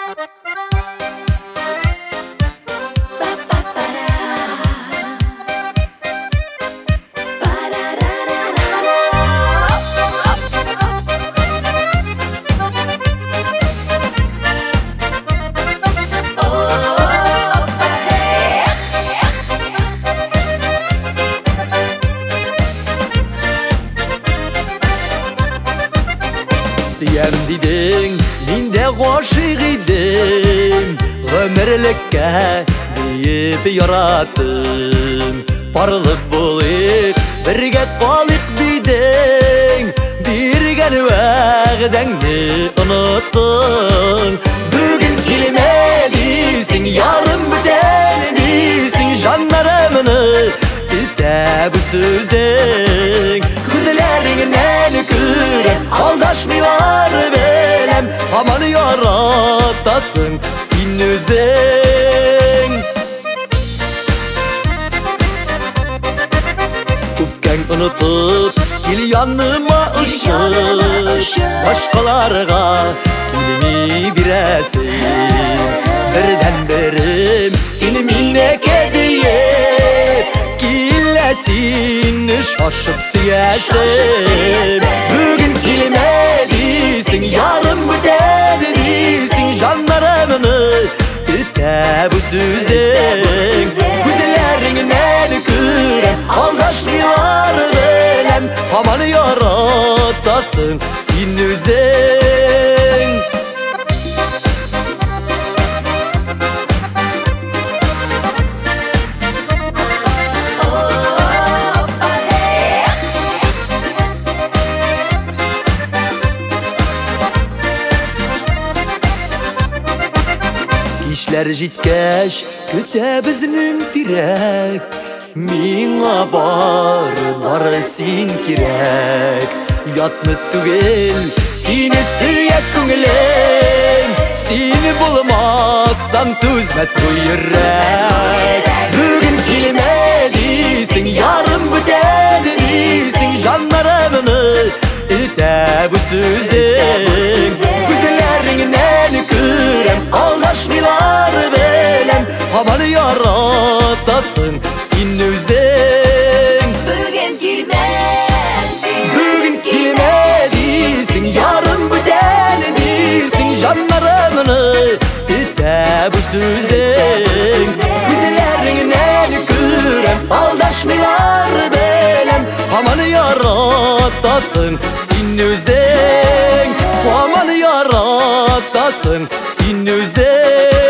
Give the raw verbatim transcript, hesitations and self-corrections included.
Siyem didin, min de goşig idim Ömürlükke deyip yarattım Parılıp bulayık, birge kalık didin Dirgen vəğdəngni unuttun Bugün kilmedisin, yarın bütenisin Janlarımını üte bu sözün Gözlerinden kürem, aldaşmılar belem Aman yaratasın, sin özün Öpken unutup, gel yanıma ışık Başkalarga dilimi biresin Birden birim, seni minnek ediye Gilesin, şaşıp siyesin Bugün kilmedisin, yarın bütenisin Janlarımını üte bu sözün Gözlerinden kürem, aldaşmılar belem Aman yaratasın, sin özün İşler jitkeş, küte bizning tirek Minga bar, bar sin kirek Yatны tugel, seni suyek könglim Seni bulmazsam tüzmez bu yürek Bugün kilmedisin, yarın bütenisin Janlarımını üte bu sözün Gözlerinden kürem, aldaşmılar belem Aman yaratasın, sin özün Bugün kilmezsin, Bugün kilmedisin, yarın bütenisin Janlarımını üte bu sözün Gözlerinden kürem, aldaşmılar belem Aman yaratasın, sin özün Aman yaratasın, sin özün